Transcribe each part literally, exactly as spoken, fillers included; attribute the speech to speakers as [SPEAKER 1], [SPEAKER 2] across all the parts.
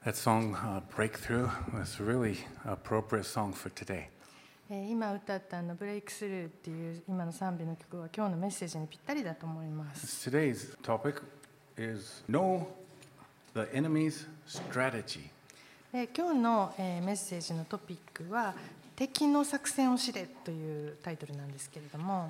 [SPEAKER 1] That song, uh, Breakthrough, was a really appropriate song for today.
[SPEAKER 2] えー今歌ったあのブレイクスルーっていう今の賛美の曲は今日のメッセージにぴったりだと思います。
[SPEAKER 1] Today's topic is Know the Enemy's Strategy.
[SPEAKER 2] で今日の、えーメッセージのトピックは敵の作戦を知れというタイトルなんですけれども、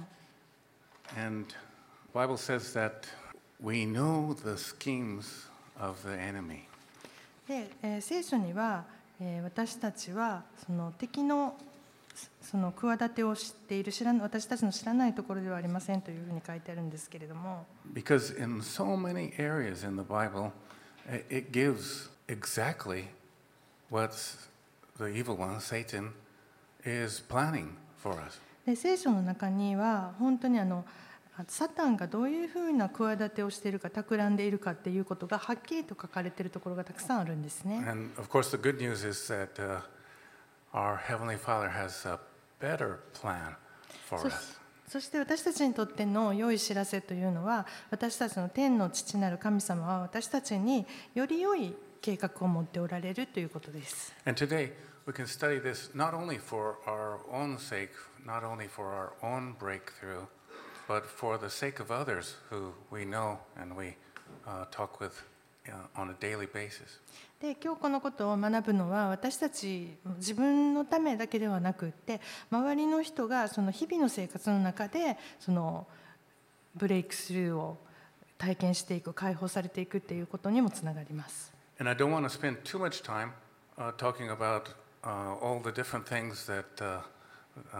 [SPEAKER 1] And the Bible says that we know the schemes of the enemy.
[SPEAKER 2] で、えー聖書には、えー私たちはその敵のその企てを知っている、知らな私たちの知らないところではありませんというふうに書いてあるんですけれども、
[SPEAKER 1] Because in so many areas in the Bible, it it gives exactly what the evil one, Satan, is planning for us.
[SPEAKER 2] で聖書の中には本当にあのサタンがどういうふうな企てをしているか、企んでいるかっていうことがはっきりと書かれているところがたくさんあるんですね。
[SPEAKER 1] And of course, the good news is that uh, our Heavenly Father has a better plan for
[SPEAKER 2] そ
[SPEAKER 1] us.
[SPEAKER 2] そして私たちにとっての良い知らせというのは、私たちの天の父なる神様は私たちにより良い計画を持っておられるということです。
[SPEAKER 1] And today, we can study this not only for our own sake, not only for our own breakthrough, but for the sake of others who we know and we uh, talk with uh, on a daily basis.
[SPEAKER 2] で今日このことを学ぶのは私たち自分のためだけではなくって、周りの人がその日々の生活の中でそのブレイクスルーを体験していく、解放されていくっていうことにもつながります。
[SPEAKER 1] And I don't want to spend too much time uh, talking about uh, all the different things that uh, uh,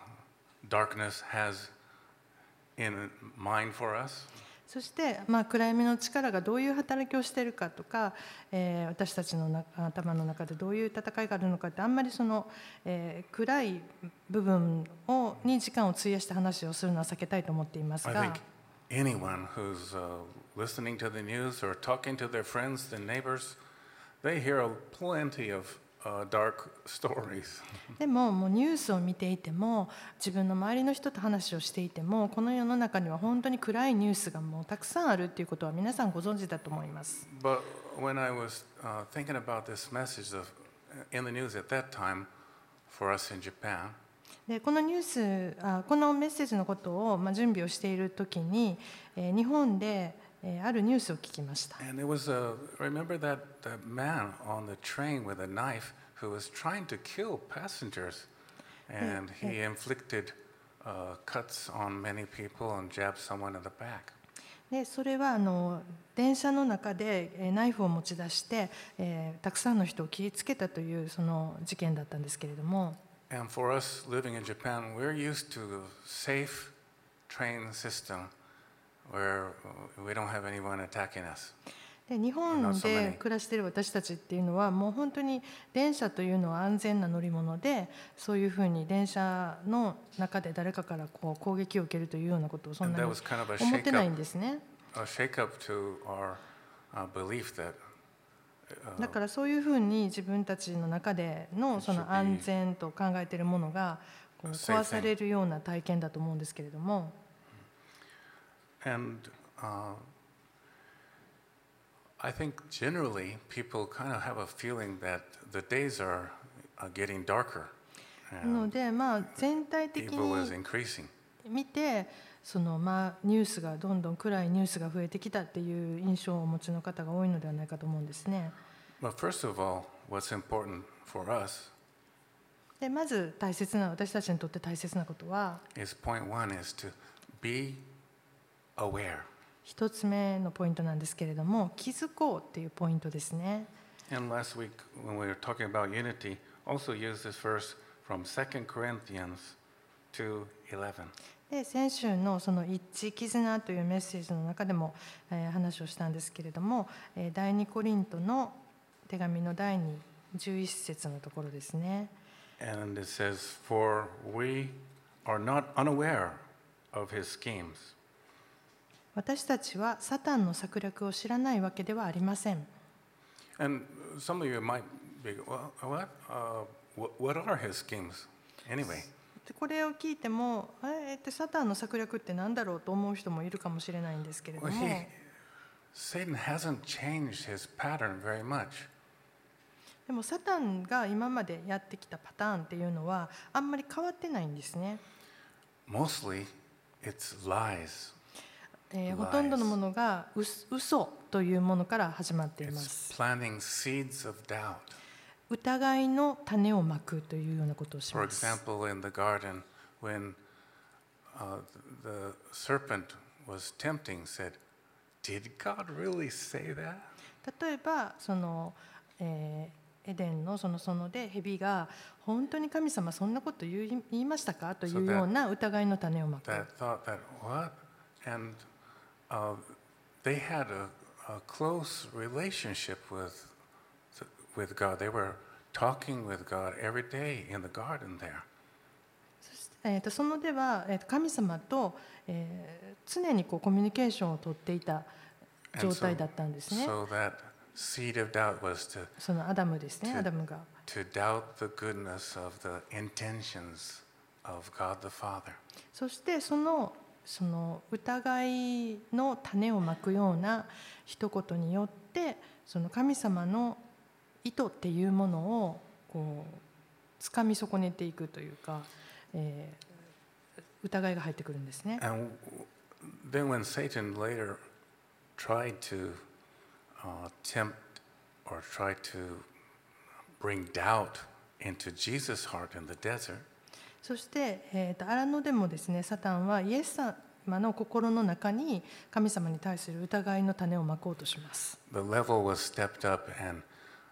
[SPEAKER 1] darkness has in mind for us.
[SPEAKER 2] そして、まあ、暗闇の力がどういう働きをしているかとか、えー私たちのな頭の中でどういう戦いがあるのかって、あんまりその、えー暗い部分をに時間を費やして話をするのは避けたいと思っています
[SPEAKER 1] I
[SPEAKER 2] が
[SPEAKER 1] think anyone who's uh, listening to the news or talking to their friends and neighbors, they hear plenty of uh, dark stories.
[SPEAKER 2] でも、もうニュースを見ていても、自分の周りの人と話をしていても、この世の中には本当に暗いニュースがもうたくさんあるっていうことは皆さんご存知だと思います。
[SPEAKER 1] But when I was uh, thinking about this message of, in the news at that time for us in Japan,
[SPEAKER 2] でこのニュースあこのメッセージのことを、まあ、準備をしているときに、えー日本で、えーあるニュースを聞きました。
[SPEAKER 1] and it was a, remember that, that man on the train with a knife who was trying to kill passengers, and he inflicted uh, cuts on many people and jabbed someone in the back.
[SPEAKER 2] でそれはあの電車の中でえーナイフを持ち出して、えーたくさんの人を切りつけたというその事件だったんですけれども、
[SPEAKER 1] And for us living in Japan, we're used to a safe train system where we don't have anyone attacking us.
[SPEAKER 2] で日本
[SPEAKER 1] Not so
[SPEAKER 2] で
[SPEAKER 1] many.
[SPEAKER 2] 暮らしている私たちっていうのはもう本当に電車というのは安全な乗り物で、そういうふうに電車の中で誰かからこう攻撃を受けるというようなことをそん
[SPEAKER 1] And
[SPEAKER 2] な
[SPEAKER 1] that
[SPEAKER 2] に
[SPEAKER 1] was kind of a
[SPEAKER 2] 思ってない
[SPEAKER 1] shake-up,
[SPEAKER 2] んですね。
[SPEAKER 1] a shake-up to our uh, belief that
[SPEAKER 2] だからそういうふうに自分たちの中でのその安全と考えているものがこう壊されるような体験だと思うんですけれども、
[SPEAKER 1] And uh, I think generally people kind of have a feeling that the days are uh, getting darker
[SPEAKER 2] なの
[SPEAKER 1] and
[SPEAKER 2] でまあ全体的
[SPEAKER 1] evil is
[SPEAKER 2] に
[SPEAKER 1] increasing.
[SPEAKER 2] 見てそのまあニュースがどんどん暗いニュースが増えてきたっていう印象をお持ちの方が多いのではないかと思うんですね。
[SPEAKER 1] But first of all, what's important for us
[SPEAKER 2] でまず大切な私たちにとって大切なことは、
[SPEAKER 1] is point one is to be aware.
[SPEAKER 2] 一つ目のポイントなんですけれども、気づこうっていうポイントですね。
[SPEAKER 1] And last week when we were talking about unity, also used this verse from Second Corinthians two eleven.
[SPEAKER 2] で先週のその一致絆というメッセージの中でも、えー話をしたんですけれども、えー第二コリントの手紙の第二十一節のところですね。
[SPEAKER 1] And it says, For we are not unaware of his schemes.
[SPEAKER 2] 私たちはサタンの策略を知らないわけではありません。
[SPEAKER 1] And some of you might be, well, what? Uh, what, what are his schemes anyway?
[SPEAKER 2] でこれを聞いても、えーってサタンの策略って何だろうと思う人もいるかもしれないんですけれど
[SPEAKER 1] Well,
[SPEAKER 2] も、
[SPEAKER 1] he, Satan hasn't changed his pattern very much.
[SPEAKER 2] でもサタンが今までやってきたパターンっていうのはあんまり変わってないんですね。
[SPEAKER 1] Mostly, it's lies.
[SPEAKER 2] えーほとんどのものがう嘘というものから始まっていま
[SPEAKER 1] It's
[SPEAKER 2] す。
[SPEAKER 1] planting seeds of doubt.
[SPEAKER 2] 疑いの種をまくというようなことをし
[SPEAKER 1] For
[SPEAKER 2] ます。
[SPEAKER 1] example, in the garden, when uh, the serpent was tempting, said, "Did God really say that?"
[SPEAKER 2] 例えばその、えーエデンのその園で蛇が本当に神様そんなこと言い言いましたかというような疑いの種をまく。
[SPEAKER 1] That thought that what? And uh, they had a, a close relationship with with God. They were talking with God every day in the garden there.
[SPEAKER 2] そしてえーとそのでは、えーと神様と、えー常にこうコミュニケーションをとっていた
[SPEAKER 1] And
[SPEAKER 2] 状
[SPEAKER 1] so,
[SPEAKER 2] 態だったんですね。
[SPEAKER 1] so that seed of doubt was to
[SPEAKER 2] そのアダムですね。
[SPEAKER 1] to-
[SPEAKER 2] アダムが
[SPEAKER 1] to doubt the goodness of the intentions of God the Father.
[SPEAKER 2] そしてそのその疑いの種をまくような一言によってその神様の意図っていうものをこう掴み損ねていくというか、えー疑いが入ってくるんですね。
[SPEAKER 1] And then when Satan later tried to uh, tempt or tried to bring doubt into Jesus' heart in the desert,
[SPEAKER 2] そして、えーと荒野でもですね、サタンはイエス様の心の中に神様に対する疑いの種をまこうとします。
[SPEAKER 1] the level was stepped up, and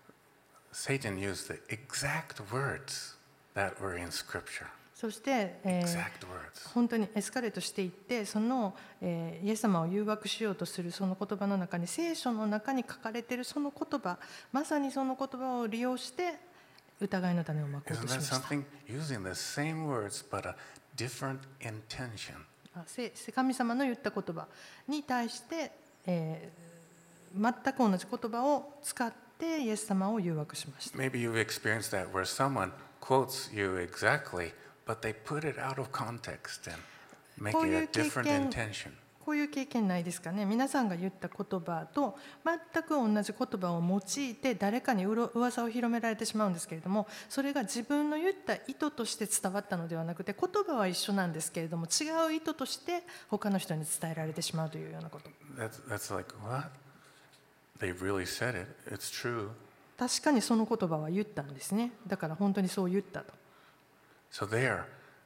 [SPEAKER 1] Satan used the exact words that were in Scripture.
[SPEAKER 2] そして、えー
[SPEAKER 1] Exact words.
[SPEAKER 2] 本当にエスカレートしていってその、えーイエス様を誘惑しようとするその言葉の中に聖書の中に書かれているその言葉まさにその言葉を利用して疑いの種をまこう
[SPEAKER 1] Isn't
[SPEAKER 2] とし
[SPEAKER 1] that
[SPEAKER 2] ました。
[SPEAKER 1] something? Using the same words but a different intention.
[SPEAKER 2] あせ神様の言った言葉に対して、えー全く同じ言葉を使ってイエス様を誘惑しました。
[SPEAKER 1] Maybe you've experienced that where someone quotes you exactly, but they put it out of context and make
[SPEAKER 2] こう
[SPEAKER 1] it
[SPEAKER 2] い
[SPEAKER 1] a
[SPEAKER 2] う経
[SPEAKER 1] different
[SPEAKER 2] 験
[SPEAKER 1] intention.
[SPEAKER 2] こういう経験ないですかね。皆さんが言った言葉と全く同じ言葉を用いて誰かにうろ噂を広められてしまうんですけれども、それが自分の言った意図として伝わったのではなくて、言葉は一緒なんですけれども違う意図として他の人に伝えられてしまうというようなこと。
[SPEAKER 1] That's, that's like, what? They really said it. It's true.
[SPEAKER 2] 確かにその言葉は言ったんですね。だから本当にそう言ったと。
[SPEAKER 1] So there,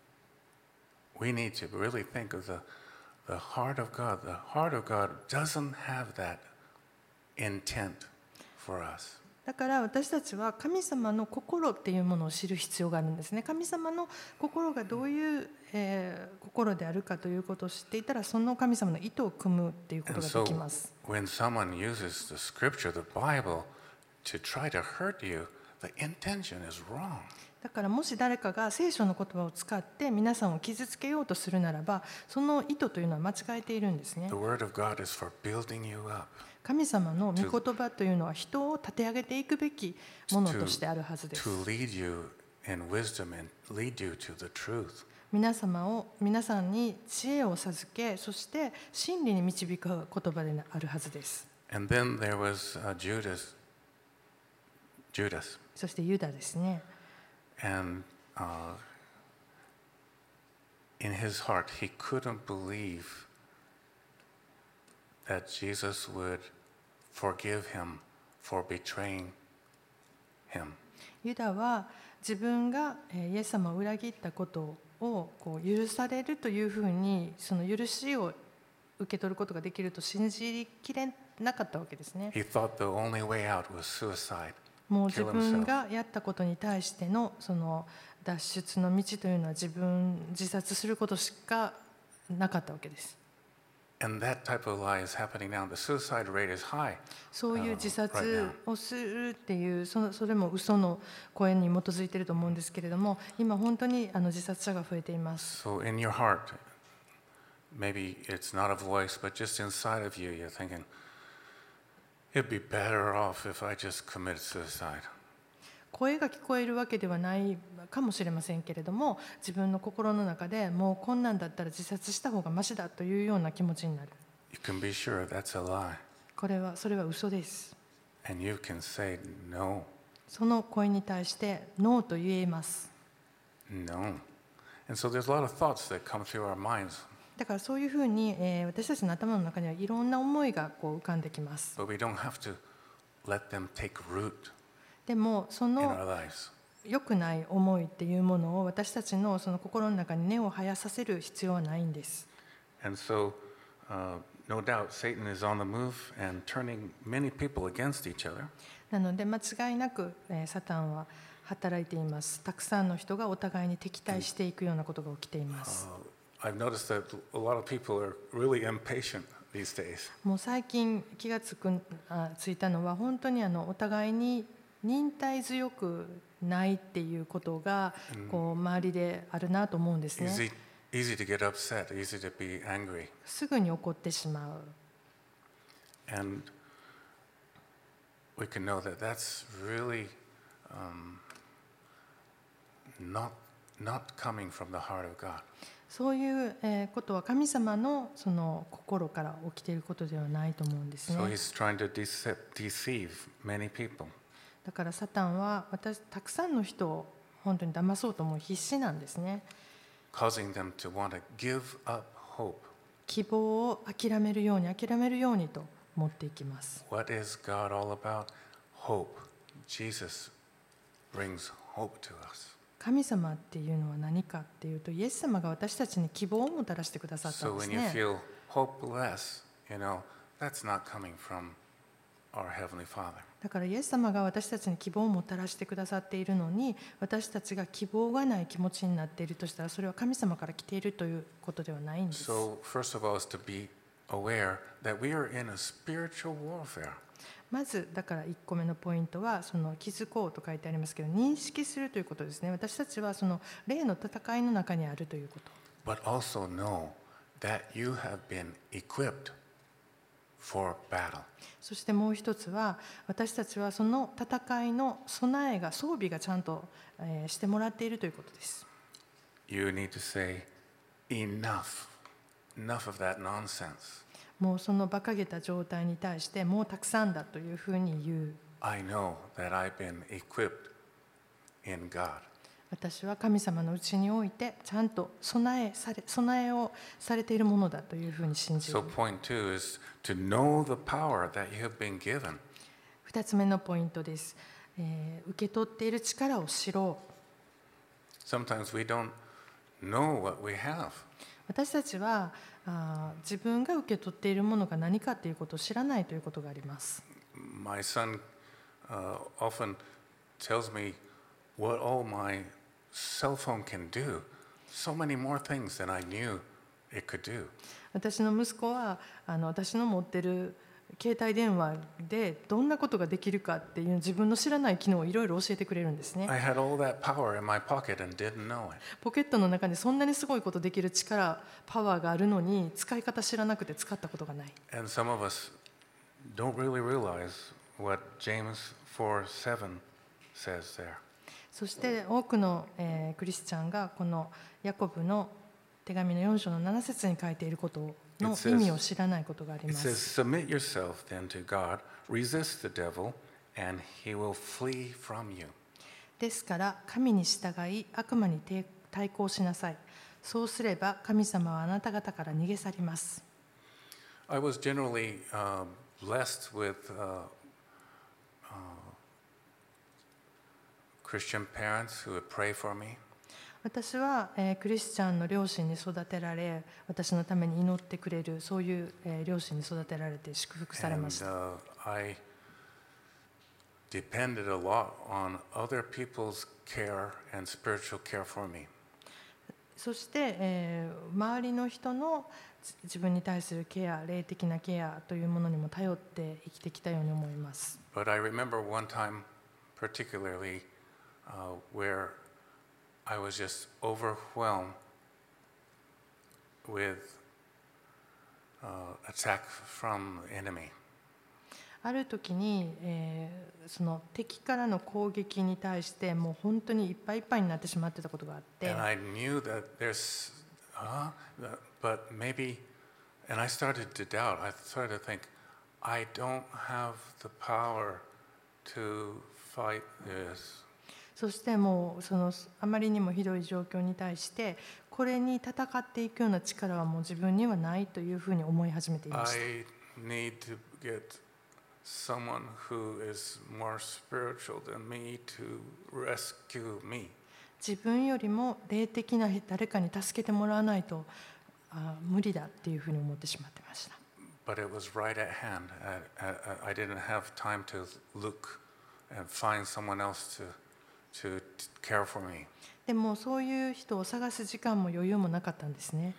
[SPEAKER 1] we need to really think of the, the heart of God. The heart of God doesn't have that intent for us.
[SPEAKER 2] だから私たちは神様の心っていうものを知る必要があるんですね。神様の心がどういう、えー心であるかということを知っていたら、その神様の意図を組むっていうこと
[SPEAKER 1] And
[SPEAKER 2] が
[SPEAKER 1] so
[SPEAKER 2] できます。
[SPEAKER 1] when someone uses the scripture, the Bible, to try to hurt you, the intention is wrong.
[SPEAKER 2] だからもし誰かが聖書の言葉を使って皆さんを傷つけようとするならば、その意図というのは間違えているんですね。
[SPEAKER 1] The word of God is for building you up,
[SPEAKER 2] 神様の御言葉というのは人を立て上げていくべきものとしてあるはずです。
[SPEAKER 1] to lead you in wisdom and lead you to the truth.
[SPEAKER 2] 皆様を皆さんに知恵を授け、そして真理に導く言葉であるはずです。
[SPEAKER 1] And then there was uh, Judas. Judas.
[SPEAKER 2] そしてユダですね。
[SPEAKER 1] And uh, in his heart, he couldn't believe that Jesus would forgive him for betraying him.
[SPEAKER 2] ユダは自分がえーイエス様を裏切ったことをこう許されるというふうに、その許しを受け取ることができると信じきれなかったわけですね。
[SPEAKER 1] He thought the only way out was suicide.
[SPEAKER 2] もう自分がやったことに対してのその脱出の道というのは自分自殺することしかなかったわけです。
[SPEAKER 1] And that type of lie is happening now. The suicide rate is high.
[SPEAKER 2] そういう自
[SPEAKER 1] Uh, right
[SPEAKER 2] 殺
[SPEAKER 1] now.
[SPEAKER 2] をするっていうそのそれも嘘の声に基づいていると思うんですけれども、今本当にあの自殺者が増えています。
[SPEAKER 1] So in your heart, maybe it's not a voice, but just inside of you, you're thinking, it'd be better off if I just committed suicide.
[SPEAKER 2] 声が聞こえるわけではないかもしれませんけれども、自分の心の中でもうこんなんだったら自殺した方がマシだというような気持ちになる。
[SPEAKER 1] You can be sure that's a lie.
[SPEAKER 2] これはそれは嘘です。
[SPEAKER 1] And you can say, no,
[SPEAKER 2] その声に対してノーと言えます。
[SPEAKER 1] No. And so there's a lot of thoughts that come through our minds,
[SPEAKER 2] だからそういうふうに、えー私たちの頭の中にはいろんな思いがこう浮かんできます。
[SPEAKER 1] but we don't have to let them take root
[SPEAKER 2] でもそ
[SPEAKER 1] in
[SPEAKER 2] の
[SPEAKER 1] our lives.
[SPEAKER 2] 良くない思いっていうものを私たちのその心の中に根を生やさせる必要はないんです。
[SPEAKER 1] And so, uh, no doubt, Satan is on the move and turning many people against each other.
[SPEAKER 2] なので間違いなく、えーサタンは働いています。たくさんの人がお互いに敵対していくようなことが起きています。
[SPEAKER 1] Uh, I've noticed that a lot of people are really impatient these days.
[SPEAKER 2] もう最近気がつくあついたのは本当にあのお互いに忍耐強くないっていうことがこう周りであるなと思うんですね。
[SPEAKER 1] Easy, easy to get upset, easy to be angry.
[SPEAKER 2] すぐに怒ってしまう。
[SPEAKER 1] And we can know that that's really um, not, not coming from the heart of God.
[SPEAKER 2] そういうえーことは神様のその心から起きていることではないと思うんですね。
[SPEAKER 1] So he's trying to deceive, deceive many people.
[SPEAKER 2] だからサタンは私たくさんの人を本当に騙そうとも必死なんですね。
[SPEAKER 1] causing them to want to give up hope.
[SPEAKER 2] 希望を諦めるように諦めるようにと持っていきます。
[SPEAKER 1] What is God all about? Hope. Jesus brings hope to us.
[SPEAKER 2] 神様っていうのは何かっていうと、イエス様が私たちに希望をもたらしてくださったん
[SPEAKER 1] So
[SPEAKER 2] です
[SPEAKER 1] when you
[SPEAKER 2] ね。
[SPEAKER 1] feel hopeless, you know, that's not coming from our Heavenly Father.
[SPEAKER 2] だからイエス様が私たちに希望をもたらしてくださっているのに、私たちが希望がない気持ちになっているとしたら、それは神様から来ているということではないんです。
[SPEAKER 1] So first of all is to be aware that we are in a spiritual warfare.
[SPEAKER 2] まずだからいっこめのポイントは、その気づこうと書いてありますけど、認識するということですね。私たちはその霊の戦いの中にあるということ。
[SPEAKER 1] But also know that you have been equipped for battle.
[SPEAKER 2] そしてもう一つは、私たちはその戦いの備えが、装備がちゃんと、えーしてもらっているということです。
[SPEAKER 1] You need to say, enough. Enough of that nonsense.
[SPEAKER 2] もうその馬鹿げた状態に対してもうたくさんだというふうに言う。
[SPEAKER 1] I know that I've been equipped in God.
[SPEAKER 2] 私は神様のうちにおいてちゃんと備えされ備えをされているものだというふうに信じる。
[SPEAKER 1] So point two is to know the power that you have been given.
[SPEAKER 2] 二つ目のポイントです。えー受け取っている力を知ろう。
[SPEAKER 1] Sometimes we don't know what we have.
[SPEAKER 2] 私たちはあー自分が受け取っているものが何かということを知らないということがあります。
[SPEAKER 1] My son uh, often tells me what all my cell phone can do. So many more things than I knew it could do.
[SPEAKER 2] 私の息子はあの私の持ってる携帯電話でどんなことができるかっていう自分の知らない機能をいろいろ教えてくれるんですね。
[SPEAKER 1] I had all that power in my pocket and didn't know it.
[SPEAKER 2] ポケットの中にそんなにすごいことできる力、パワーがあるのに使い方知らなくて使ったことがない。
[SPEAKER 1] And some of us don't really realize what James four seven says there.
[SPEAKER 2] そして多くの、えークリスチャンがこのヤコブの手紙のよん章のなな節に書いていることの意味を知らないことがあり
[SPEAKER 1] It
[SPEAKER 2] ま
[SPEAKER 1] says,
[SPEAKER 2] す。
[SPEAKER 1] Submit yourself then to God, resist the devil, and he will flee from you.
[SPEAKER 2] ですから神に従い悪魔に抵対抗しなさい。そうすれば神様はあなた方から逃げ去ります。
[SPEAKER 1] I was generally uh, blessed with uh, uh, Christian parents who would pray for me.
[SPEAKER 2] 私は、えークリスチャンの両親に育てられ、私のために祈ってくれるそういう、えー両親に育てられて祝福され
[SPEAKER 1] And
[SPEAKER 2] ました。
[SPEAKER 1] uh, I depended a lot on other people's care and spiritual care for me.
[SPEAKER 2] そして、えー周りの人の自自分に対するケア、霊的なケアというものにも頼って生きてきたように思います。
[SPEAKER 1] But I remember one time particularly uh, where I was just overwhelmed with uh, attack from the enemy.
[SPEAKER 2] ある時に、えーその敵からの攻撃に対してもう本当にいっぱいいっぱいになってしまってたことがあって、
[SPEAKER 1] And I knew that there's, huh? But maybe, and I started to doubt. I started to think, I don't have the power to fight this.
[SPEAKER 2] そしてもうそのあまりにもひどい状況に対してこれに戦っていくような力はもう自分にはないというふうに思い始めていました。
[SPEAKER 1] I need to get someone who is more spiritual than me to rescue me.
[SPEAKER 2] 自分よりも霊的な誰かに助けてもらわないとあ無理だっていうふうに思ってしまってました。
[SPEAKER 1] But it was right at hand. I, I, I didn't have time to look and find someone else to, to care for me.
[SPEAKER 2] でもそういう人を探す時間も余裕もなかったんですね。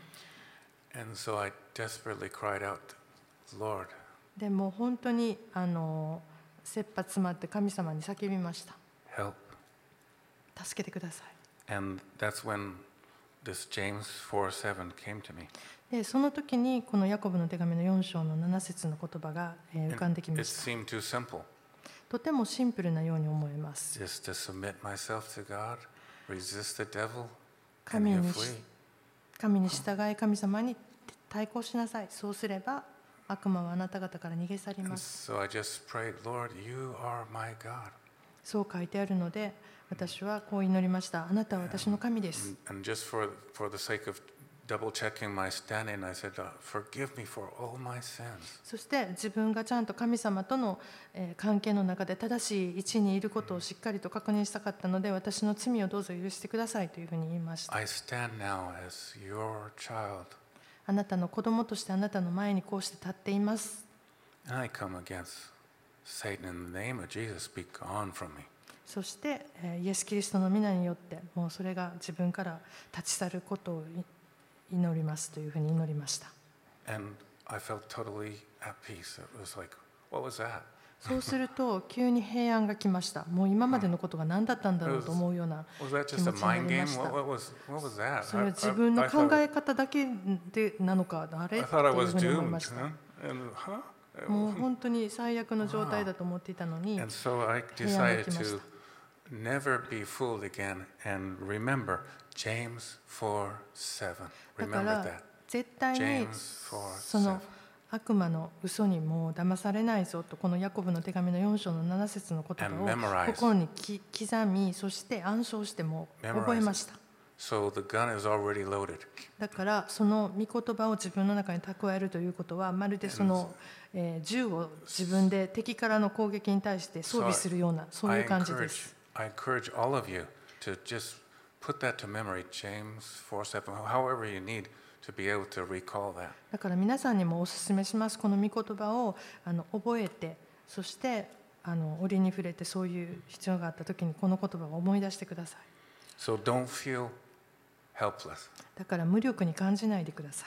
[SPEAKER 1] And so I desperately cried out, Lord,
[SPEAKER 2] でも本当にあの切羽詰まって神様に叫びました。
[SPEAKER 1] help.
[SPEAKER 2] 助けてください。
[SPEAKER 1] And that's when this James four seven came to me.
[SPEAKER 2] でその時にこのヤコブの手紙のよん章のなな節の言葉が、えー浮かんでき
[SPEAKER 1] And
[SPEAKER 2] ま
[SPEAKER 1] it
[SPEAKER 2] した。
[SPEAKER 1] seemed too simple.
[SPEAKER 2] とてもシンプルなように思います。
[SPEAKER 1] Just to submit myself to God, resist the devil, and
[SPEAKER 2] 神
[SPEAKER 1] he'll
[SPEAKER 2] に
[SPEAKER 1] flee.
[SPEAKER 2] 神に従い神様に対抗しなさい。そうすれば悪魔はあなた方から逃げ去り
[SPEAKER 1] And
[SPEAKER 2] ます。
[SPEAKER 1] so I just prayed, Lord, you are my God.
[SPEAKER 2] そう書いてあるので私はこう祈りました。あなたは私の神です。
[SPEAKER 1] And, and just for, for the sake of double checking my standing, I said, uh, forgive me for all my sins.
[SPEAKER 2] そして自分がちゃんと神様とのえー関係の中で正しい位置にいることをしっかりと確認したかったので私の罪をどうぞ許してくださいというふうに言いました。
[SPEAKER 1] I stand now as your child,
[SPEAKER 2] あなたの子供としてあなたの前にこうして立っています。
[SPEAKER 1] and I come against Satan in the name of Jesus. Be gone from me.
[SPEAKER 2] そしてえーイエス・キリストの皆によってもうそれが自分から立ち去ることを祈りますというふうに祈りました。
[SPEAKER 1] And I felt totally at peace. It was like, what was that?
[SPEAKER 2] そうすると急に平安が来ました。もう今までのことが何だったんだろうと思うような
[SPEAKER 1] Was that
[SPEAKER 2] 気
[SPEAKER 1] just
[SPEAKER 2] 持
[SPEAKER 1] a
[SPEAKER 2] ちにな
[SPEAKER 1] mind
[SPEAKER 2] り
[SPEAKER 1] game?
[SPEAKER 2] ました。
[SPEAKER 1] What, what was what was that?
[SPEAKER 2] それは
[SPEAKER 1] I,
[SPEAKER 2] 自
[SPEAKER 1] I,
[SPEAKER 2] 分の
[SPEAKER 1] I
[SPEAKER 2] 考
[SPEAKER 1] thought,
[SPEAKER 2] え方だけでなのかあれ
[SPEAKER 1] I
[SPEAKER 2] ってい
[SPEAKER 1] thought I
[SPEAKER 2] う
[SPEAKER 1] was
[SPEAKER 2] ふうに思い
[SPEAKER 1] doomed.
[SPEAKER 2] ました。
[SPEAKER 1] Huh? And, huh?
[SPEAKER 2] もう本当に最悪の状態だと思っていたのに
[SPEAKER 1] And so I
[SPEAKER 2] 平安が
[SPEAKER 1] decided
[SPEAKER 2] 来まし
[SPEAKER 1] to
[SPEAKER 2] た。
[SPEAKER 1] never be fooled again and remember James four seven.
[SPEAKER 2] だか
[SPEAKER 1] Remember
[SPEAKER 2] ら
[SPEAKER 1] that.
[SPEAKER 2] 絶対に
[SPEAKER 1] James four
[SPEAKER 2] その
[SPEAKER 1] seven.
[SPEAKER 2] 悪魔の嘘にもう騙されないぞとこのヤコブの手紙のよん章のなな節の言
[SPEAKER 1] And
[SPEAKER 2] 葉
[SPEAKER 1] memorize.
[SPEAKER 2] を心にき刻みそして暗唱しても覚えました。
[SPEAKER 1] So the gun is already loaded.
[SPEAKER 2] だからその御言葉を自分の中に蓄えるということはまるでその、えー銃を自分で敵からの攻撃に対して装備するようなそうい
[SPEAKER 1] I
[SPEAKER 2] う感じで
[SPEAKER 1] encourage,
[SPEAKER 2] す。
[SPEAKER 1] I encourage all of you to just put that to memory, James four seven, however you need to be able to recall that.
[SPEAKER 2] だから皆さんにもお勧めします。この御言葉をあの覚えてそしてあの折に触れてそういう必要があった時にこの言葉を思い出してください。
[SPEAKER 1] So don't feel helpless.
[SPEAKER 2] だから無力に感じないでください。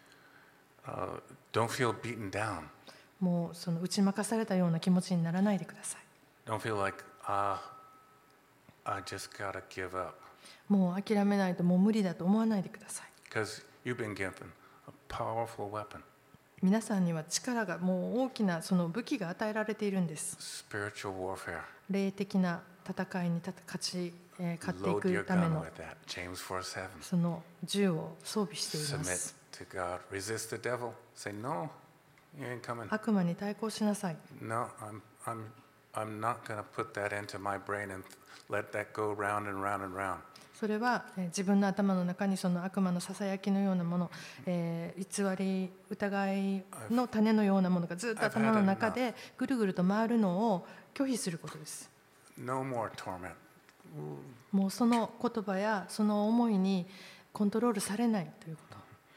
[SPEAKER 1] Uh, don't feel beaten down.
[SPEAKER 2] もうその打ち負かされたような気持ちにならないでください。
[SPEAKER 1] Don't feel like, ah, I just gotta give up.
[SPEAKER 2] もう諦めないともう無理だと思わないでください。
[SPEAKER 1] Because you've been given a powerful weapon,
[SPEAKER 2] 皆さんには力がもう大きなその武器が与えられているんです。
[SPEAKER 1] spiritual warfare.
[SPEAKER 2] 霊的な戦いに立勝ち、えー勝ってい
[SPEAKER 1] Load your
[SPEAKER 2] くため
[SPEAKER 1] gun
[SPEAKER 2] の
[SPEAKER 1] with that. James four seven.
[SPEAKER 2] その銃を装備していま
[SPEAKER 1] Submit
[SPEAKER 2] す。
[SPEAKER 1] to God. Resist the devil. Say, no, you ain't coming.
[SPEAKER 2] 悪魔に対抗しなさい。
[SPEAKER 1] No, I'm, I'm, I'm not going to put that into my brain and let that go round and round and round.
[SPEAKER 2] それはえー自分の頭の中にその悪魔のささやきのようなもの、えー偽り疑いの種のようなものがずっと頭の中でぐるぐると回るのを拒否することです。
[SPEAKER 1] No more torment.
[SPEAKER 2] もうその言葉やその思いにコントロールされないということ。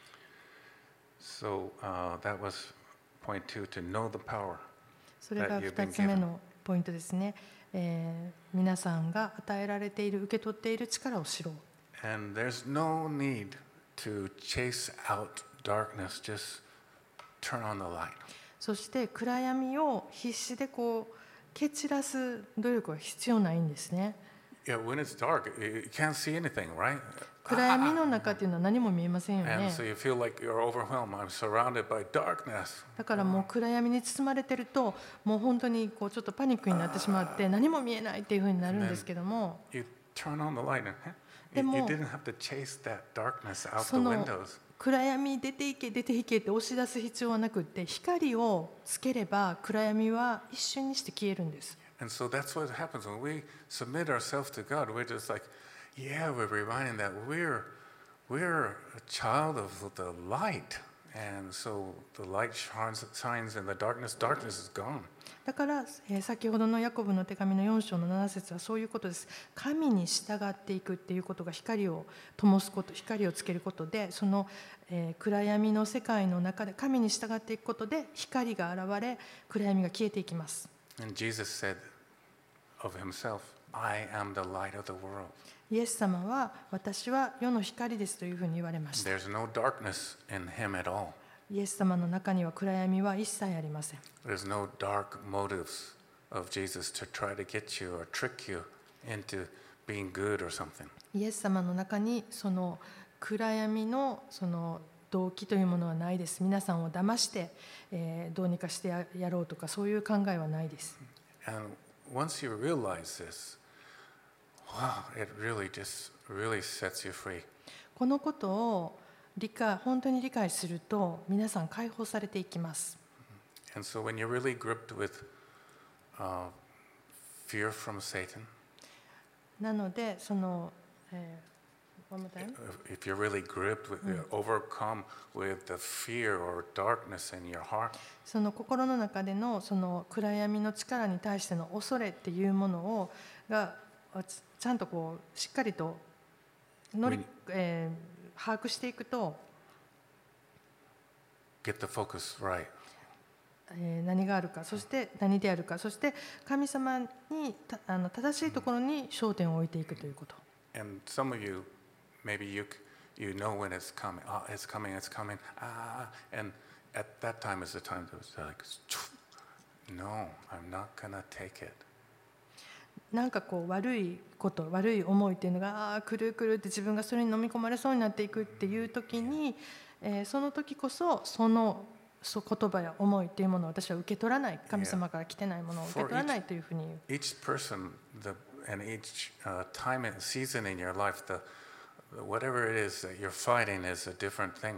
[SPEAKER 1] So uh, that was point two, to know the power.
[SPEAKER 2] それがふたつめのポイントですね。えー皆さんが与えられている受け取っている力を知ろう。
[SPEAKER 1] And there's no need to chase out darkness. Just turn on the light.
[SPEAKER 2] そして暗闇を必死でこう蹴散らす努力は必要ないんですね。
[SPEAKER 1] Yeah, when it's dark, you you can't see anything, right?
[SPEAKER 2] 暗闇の中っていうのは何も見えませんよ
[SPEAKER 1] And
[SPEAKER 2] ね。
[SPEAKER 1] so you feel like you're overwhelmed. I'm surrounded by darkness.
[SPEAKER 2] だからもう暗闇に包まれてるともう本当にこうちょっとパニックになってしまって何も見えないっていうふうになるんですけども、
[SPEAKER 1] You turn on the light, and huh? you,
[SPEAKER 2] でも、
[SPEAKER 1] you didn't have to chase that darkness out
[SPEAKER 2] そ
[SPEAKER 1] the
[SPEAKER 2] の
[SPEAKER 1] windows.
[SPEAKER 2] 暗闇出ていけ出ていけって押し出す必要はなくって光をつければ暗闇は一瞬にして消えるんです。
[SPEAKER 1] And so that's what happens when we submit ourselves to God. We're just like, yeah, we're reminding that we're we're a child of the light. And so the light shines, shines in the darkness. Darkness is gone.
[SPEAKER 2] だから、えー先ほどのヤコブの手紙のよん章のなな節はそういうことです。神に従っていくっていうことが光を灯すこと、光をつけることで、その、えー暗闇の世界の中で神に従っていくことで光が現れ、暗闇が消えていきます。
[SPEAKER 1] And Jesus said of himself, I am the light of the world.
[SPEAKER 2] イエス様は私は世の光ですというふうに言われました。
[SPEAKER 1] There's no darkness in him at all.
[SPEAKER 2] イエス様の中には暗闇は一切ありません。
[SPEAKER 1] There's no dark motives of Jesus to try to get you or trick you into being good or something.
[SPEAKER 2] イエス様の中にその暗闇のその動機というものはないです。皆さんを騙して、えーどうにかしてややろうとかそういう考えはないです。
[SPEAKER 1] And once you realize this, wow, it really just really sets you free.
[SPEAKER 2] このことを理解本当に理解すると皆さん解放されていきます。
[SPEAKER 1] And so when you're really gripped with uh, fear from Satan,
[SPEAKER 2] なのでその、えー one more time?
[SPEAKER 1] if you're really gripped with, uh, overcome with the fear or darkness in your heart,
[SPEAKER 2] その心の中でのその暗闇の力に対しての恐れっていうものをがちちゃんとこうしっかりと乗り、えー把握していくと、
[SPEAKER 1] get the focus right.
[SPEAKER 2] えー何があるか、そして何であるか、そして神様にたあの正しいところに焦点を置いていくということ。
[SPEAKER 1] And some of you, maybe you c- you know when it's coming. Oh, it's coming, it's coming. Ah, and at that time is the time to say, like, no, I'm not gonna take it.
[SPEAKER 2] なんかこう悪いこと悪い思いっていうのがああ来る来るって自分がそれに飲み込まれそうになっていくっていう時に、えーその時こそそのそ言葉や思いっていうものを私は受け取らない、神様から来てないものを受け取らないというふうに言う。
[SPEAKER 1] Each person, the and each uh, time and season in your life, the whatever it is that you're fighting is a different thing.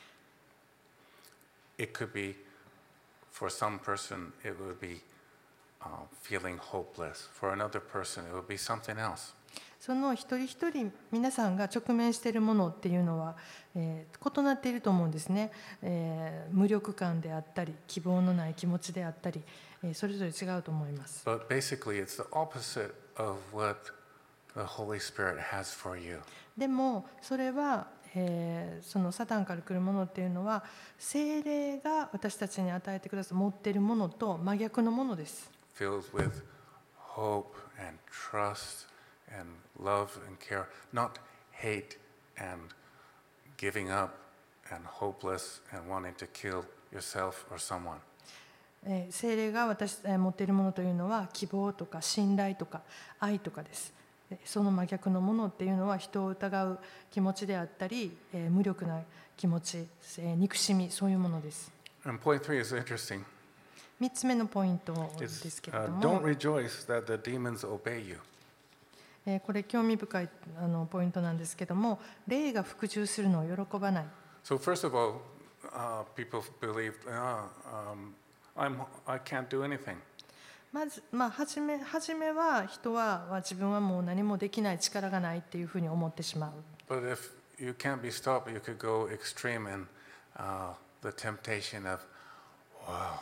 [SPEAKER 1] It could be, for some person, it would be uh, feeling hopeless. For another person, it would be something else.
[SPEAKER 2] その一人一人皆さんが直面しているものっていうのは、えー異なっていると思うんですね、えー無力感であったり希望のない気持ちであったり、えーそれぞれ違うと思います。
[SPEAKER 1] But basically, it's the opposite of what the Holy Spirit has for you.
[SPEAKER 2] でもそれは、えーそのサタンから来るものっていうのは聖霊が私たちに与えてくださる持っているものと真逆のものです。
[SPEAKER 1] Filled with hope and trust and love and care, not hate and giving up and hopeless and wanting to kill yourself or someone.
[SPEAKER 2] えー聖霊が私えー持っているものというのは希望とか信頼とか愛とかです。でその真逆のものっていうのは人を疑う気持ちであったり、えー無力な気持ち、えー憎しみ、そういうものです。
[SPEAKER 1] And point three is interesting.
[SPEAKER 2] みっつめのポイントで
[SPEAKER 1] It's,
[SPEAKER 2] すけれ
[SPEAKER 1] uh,
[SPEAKER 2] ど
[SPEAKER 1] don't
[SPEAKER 2] も、
[SPEAKER 1] rejoice that the demons obey you.
[SPEAKER 2] えーこれ興味深いあのポイントなんですけども、霊が服従するのを喜ばない。
[SPEAKER 1] So first of all, uh, people believe, uh, um, I'm, I can't do anything.
[SPEAKER 2] まず、まあ、初め初めは人はは自分はもう何もできない力がないっていうふうに思ってしまう。
[SPEAKER 1] But if you can't be stopped, you could go extreme in uh, the temptation of, wow,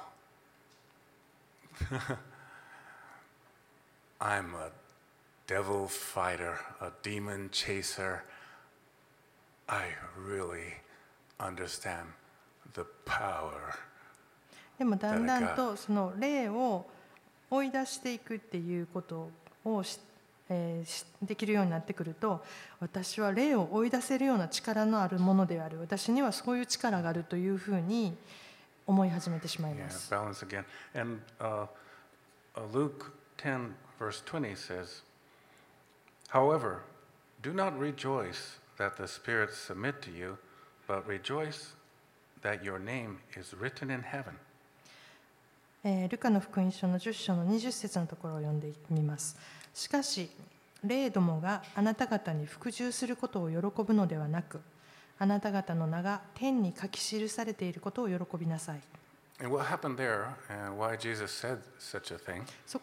[SPEAKER 1] I'm a devil fighter, a demon chaser. I really understand the power.
[SPEAKER 2] でもだんだんとその霊を追い出していくっていうことをし、えーしできるようになってくると、私は霊を追い出せるような力のあるものである、私にはそういう力があるというふうに思い始めてしまい
[SPEAKER 1] Yeah,
[SPEAKER 2] ます。
[SPEAKER 1] balance again. And uh, uh, Luke ten, verse twenty says, However, do not rejoice that the spirits submit to you, but rejoice that your name is written in heaven.
[SPEAKER 2] えールカの福音書のじゅっ章のにじゅっ節のところを読んでみます。しかし、霊どもがあなた方に服従することを喜ぶのではなく、あなた方の名が天に書き記されていることを喜びなさい。
[SPEAKER 1] And what happened there, and why Jesus said such a thing,
[SPEAKER 2] そこ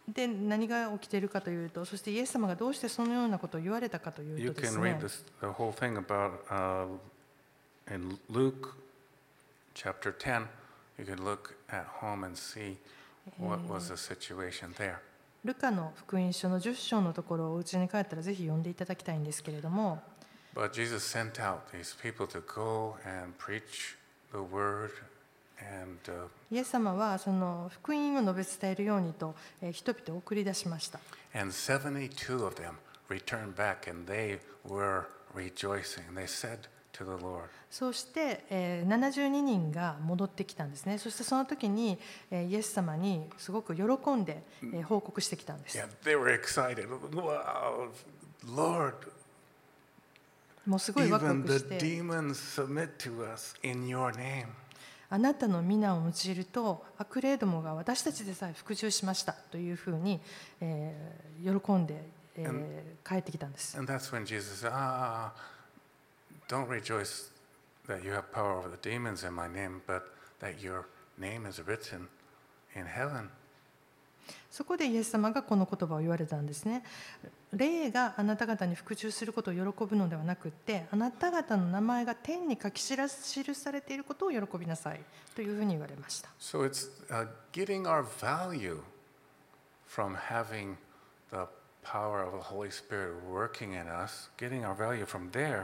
[SPEAKER 2] で何が起きているかというと、そしてイエス様がどうしてそのようなことを言われたかという
[SPEAKER 1] You
[SPEAKER 2] とです
[SPEAKER 1] can
[SPEAKER 2] ね
[SPEAKER 1] read this, the whole thing about uh, in Luke chapter ten. You can look at home and see what was the situation there.
[SPEAKER 2] ルカの福音書のじゅっ章のところをお家に帰ったらぜひ読んでいただきたいんですけれども、
[SPEAKER 1] But Jesus sent out these people to go and preach the word and uh,
[SPEAKER 2] イエス様はその福音を述べ伝えるようにとえー人々を送り出しました。
[SPEAKER 1] and seventy-two of them returned back and they were rejoicing. They said to the Lord,
[SPEAKER 2] そうしてえーななじゅうににんが戻ってきたんですね。そしてその時にえーイエス様にすごく喜んでえー報告してきたんです。
[SPEAKER 1] yeah, they were excited. Wow, Lord,
[SPEAKER 2] もうすごいワクワ
[SPEAKER 1] even
[SPEAKER 2] ク
[SPEAKER 1] the
[SPEAKER 2] して、
[SPEAKER 1] demons submit to us in your name.
[SPEAKER 2] あなたの皆を用いると悪霊どもが私たちでさえ服従しましたというふうに、えー喜んで、えー帰ってきたんです。
[SPEAKER 1] And that's when Jesus said, ah, don't rejoice that you have power over the demons in my name, but that your name is written in heaven.
[SPEAKER 2] そこでイエス様がこの言葉を言われたんですね。霊があなた方に服従することを喜ぶのではなくって、あなた方の名前が天に書き記されていることを喜びなさいというふうに言われました。
[SPEAKER 1] So it's uh, getting our value from having the power of the Holy Spirit working in us, getting our value from there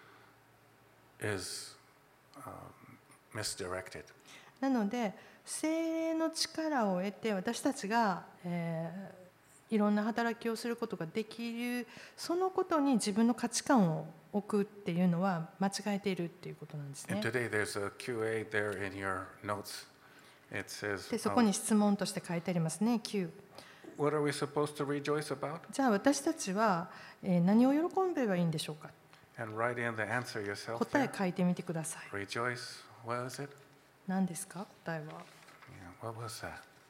[SPEAKER 1] is um, misdirected.
[SPEAKER 2] なので聖霊の力を得て私たちが、えーいろんな働きをすることができる、そのことに自分の価値観を置くっていうのは間違えているっていうことなんですね。
[SPEAKER 1] And today there's a Q A there in your notes. It says,
[SPEAKER 2] でそこ
[SPEAKER 1] um,
[SPEAKER 2] に質問として書いてありますね。きゅう
[SPEAKER 1] what are we supposed to rejoice about?
[SPEAKER 2] じゃあ私たちはえー何を喜べばいいんでしょうか。
[SPEAKER 1] And write in the answer yourself
[SPEAKER 2] 答え
[SPEAKER 1] there.
[SPEAKER 2] 書いてみてください。
[SPEAKER 1] Rejoice, what is it?
[SPEAKER 2] 何ですか答えは。
[SPEAKER 1] Yeah, what was that?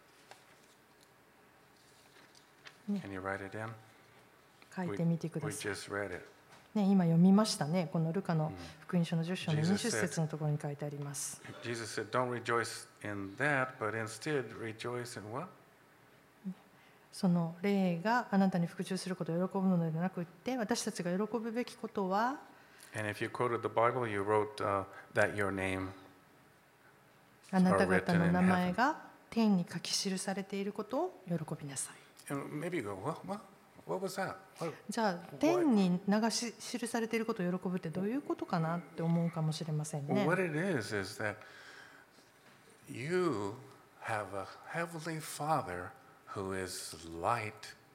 [SPEAKER 2] Yeah.
[SPEAKER 1] Can you write it in?
[SPEAKER 2] 書いてみてく
[SPEAKER 1] We
[SPEAKER 2] ださい。
[SPEAKER 1] just read it.
[SPEAKER 2] ね、今読みましたね。このルカの福音書のじゅっ章の
[SPEAKER 1] Jesus
[SPEAKER 2] にじゅっ節のところに書いてあります。
[SPEAKER 1] Jesus said, don't rejoice in that, but instead rejoice in what?
[SPEAKER 2] その霊があなたに服従することを喜ぶのではなくって、私たちが喜ぶべきことは、
[SPEAKER 1] And if you quoted the Bible, you wrote uh, that your name
[SPEAKER 2] あなた方の名前が天に書き記されていることを喜びなさい。
[SPEAKER 1] And maybe you go, what, what, what was that? What?
[SPEAKER 2] じゃあ天に流し記されていることを喜ぶってどういうことかなって思うかもしれません
[SPEAKER 1] Well,
[SPEAKER 2] ね。
[SPEAKER 1] what it is is that you have a heavenly Father who is light.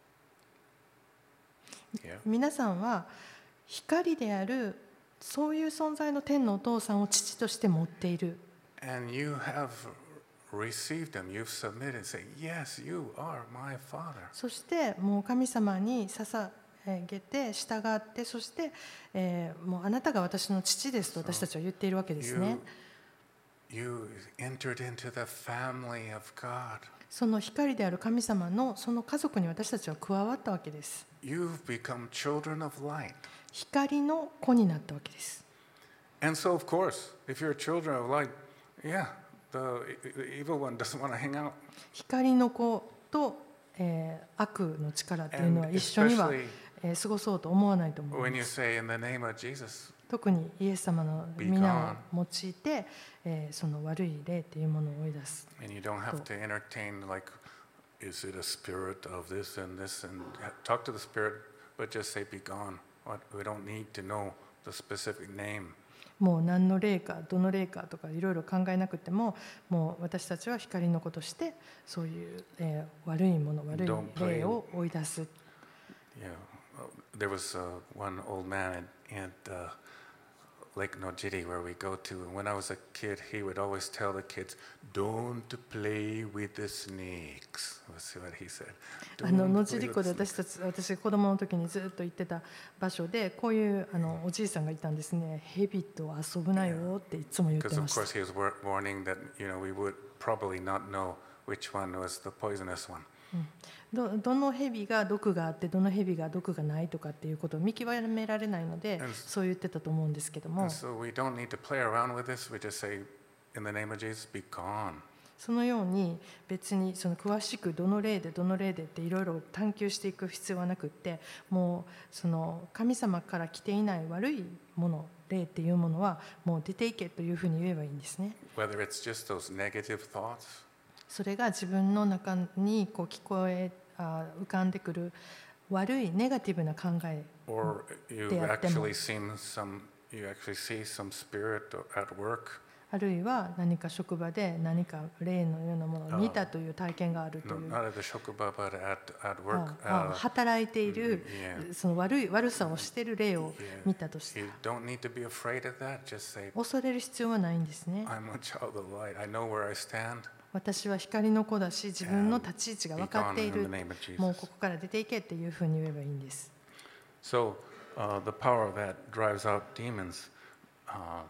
[SPEAKER 1] Yeah.
[SPEAKER 2] 皆さんは光であるそういう存在の天のお父さんを父として持っている。
[SPEAKER 1] And you have received him. You've submitted and say, yes, you are my Father.
[SPEAKER 2] そしてもう神様に捧げて従って、そして、えーもうあなたが私の父ですと私たちは言っているわけですね。
[SPEAKER 1] You, you entered into the family of God.
[SPEAKER 2] その光である神様のその家族に私たちは加わったわけです。
[SPEAKER 1] You've become children of light.
[SPEAKER 2] 光の子になったわけです。
[SPEAKER 1] And so, of course, if you're children of light, yeah, the evil one doesn't want to hang out.
[SPEAKER 2] 光の子と、えー悪の力っていうのは
[SPEAKER 1] And
[SPEAKER 2] 一緒には、
[SPEAKER 1] especially
[SPEAKER 2] えー過ごそうと思わないと思い
[SPEAKER 1] when
[SPEAKER 2] ま
[SPEAKER 1] you
[SPEAKER 2] す。
[SPEAKER 1] say in the name of Jesus,
[SPEAKER 2] 特にイエス様の
[SPEAKER 1] Be
[SPEAKER 2] 皆を用いて、えーその悪い霊っていうものを追い出す。
[SPEAKER 1] and you don't have to entertain like, is it a spirit of this and this, and talk to the spirit, but just say, be gone. What? We don't need to know the specific name.
[SPEAKER 2] もう何の霊かどの霊かとかいろいろ考えなくても、もう私たちは光の子としてそういう、えー悪いもの悪い
[SPEAKER 1] Don't play.
[SPEAKER 2] 霊を追い出す。
[SPEAKER 1] Yeah, uh, there was uh, one old man at, at uh, Lake Nojiri where we go to, and when I was a kid, he would always tell the kids, "Don't play with the snakes." Was what he said.
[SPEAKER 2] あの
[SPEAKER 1] "Don't
[SPEAKER 2] 野
[SPEAKER 1] play
[SPEAKER 2] 尻
[SPEAKER 1] with
[SPEAKER 2] 湖で
[SPEAKER 1] the
[SPEAKER 2] 私たち私が子供の時にずっと行ってた場所でこういうあのおじいさんがいたんですね。蛇と遊ぶなよっていつも言って
[SPEAKER 1] Because
[SPEAKER 2] ま
[SPEAKER 1] of
[SPEAKER 2] した。
[SPEAKER 1] course he was war- warning that you know we would probably not know which one was the poisonous one.
[SPEAKER 2] ど, どの蛇が毒があってどの蛇が毒がないとかっていうことを見極められないので
[SPEAKER 1] And-
[SPEAKER 2] そう言ってたと思うんですけども、
[SPEAKER 1] And so we don't need to play around with this. We just say, in the name of Jesus, be gone.
[SPEAKER 2] そのように別にその詳しくどの例でどの例でっていろいろ探求していく必要はなくって、もうその神様から来ていない悪いもの、例っていうものはもう出ていけというふうに言えばいいんですね。
[SPEAKER 1] Whether it's just those negative thoughts,
[SPEAKER 2] それが自分の中にこう聞こえあ浮かんでくる悪いネガティブな考え
[SPEAKER 1] or you
[SPEAKER 2] であっても、
[SPEAKER 1] actually seen some, you actually see some spirit at work.
[SPEAKER 2] あるいは何か職場で何か霊のようなものを見たという体験があると
[SPEAKER 1] No,
[SPEAKER 2] いう、
[SPEAKER 1] not at the shokuba, but at, at
[SPEAKER 2] あ
[SPEAKER 1] work.
[SPEAKER 2] あ
[SPEAKER 1] Uh,
[SPEAKER 2] 働いている
[SPEAKER 1] yeah,
[SPEAKER 2] その悪い悪さをしている霊を
[SPEAKER 1] yeah.
[SPEAKER 2] 見たとした
[SPEAKER 1] You
[SPEAKER 2] ら、
[SPEAKER 1] don't need to be afraid of that. Just say,
[SPEAKER 2] 恐れる必要はないんですね。
[SPEAKER 1] I'm a child of light. I know where I stand.
[SPEAKER 2] 私は光の子だし、自分の立ち位置が
[SPEAKER 1] Be
[SPEAKER 2] 分かって
[SPEAKER 1] gone
[SPEAKER 2] い
[SPEAKER 1] in the
[SPEAKER 2] る、
[SPEAKER 1] name of Jesus.
[SPEAKER 2] もうここから出ていけっていうふうに言えばいいんです。
[SPEAKER 1] So uh, the power that drives out demons, uh,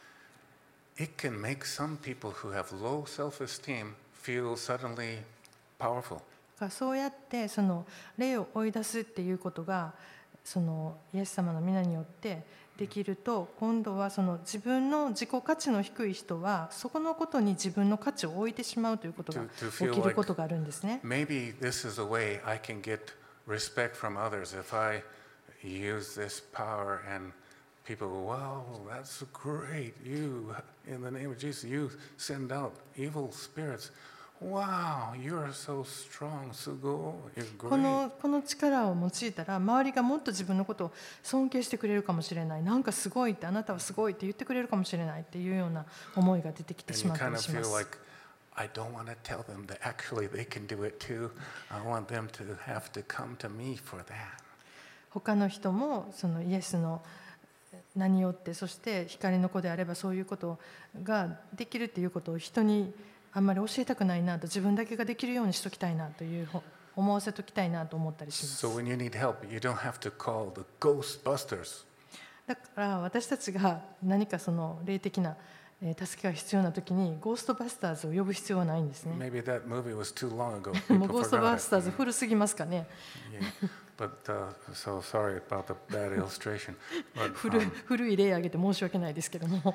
[SPEAKER 1] it can make some people who have low self-esteem feel suddenly powerful.
[SPEAKER 2] そうやってその霊を追い出すっていうことがそのイエス様の皆によってできると、今度はその自分の自己価値の低い人はそこのことに自分の価値を置いてしまうということが
[SPEAKER 1] To- to
[SPEAKER 2] 起
[SPEAKER 1] feel
[SPEAKER 2] きることがあるんですね。
[SPEAKER 1] Maybe this is a way I can get respect from others if I use this power and people go, wow, that's great. You, in the name of Jesus, you send out evil spirits. Wow, you are so strong, Sugo. You're
[SPEAKER 2] こ
[SPEAKER 1] great.
[SPEAKER 2] のこの力を用いたら周りがもっと自分のことを尊敬してくれるかもしれない、なんかすごいって、あなたはすごいって言ってくれるかもしれないっていうような思いが出てきて
[SPEAKER 1] And
[SPEAKER 2] し
[SPEAKER 1] you
[SPEAKER 2] まったり
[SPEAKER 1] kind of
[SPEAKER 2] しま
[SPEAKER 1] feel
[SPEAKER 2] す。
[SPEAKER 1] like, I don't want to tell them that actually they can do it too. I want them to have to come to me for that.
[SPEAKER 2] 他の人もそのイエスの名によって、そして光の子であればそういうことができるっていうことを人にあんまり教えたくないなと、自分だけができるようにしときたいなという思わせときたいなと思ったりします。
[SPEAKER 1] So when you need help, you don't have to call the Ghostbusters.
[SPEAKER 2] だから私たちが何かその霊的なえー助けが必要な時にゴーストバスターズを呼ぶ必要はないんですね。
[SPEAKER 1] Maybe that movie was too long ago.
[SPEAKER 2] もう
[SPEAKER 1] People
[SPEAKER 2] ゴースト
[SPEAKER 1] forgot
[SPEAKER 2] バ
[SPEAKER 1] it.
[SPEAKER 2] スターズ古すぎますかね。
[SPEAKER 1] Yeah. But uh, so sorry about the bad illustration. But,
[SPEAKER 2] 古
[SPEAKER 1] um,
[SPEAKER 2] 古い例挙げて申し訳ないですけども。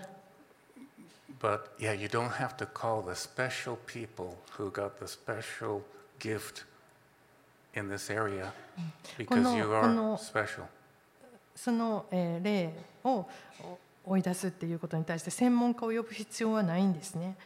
[SPEAKER 1] but yeah, you don't have to call the special people who got the special gift in this area because you
[SPEAKER 2] こ
[SPEAKER 1] are
[SPEAKER 2] の
[SPEAKER 1] special.
[SPEAKER 2] その、えー霊を追い出すっていうことに対して専門家を呼ぶ必要はないんですね。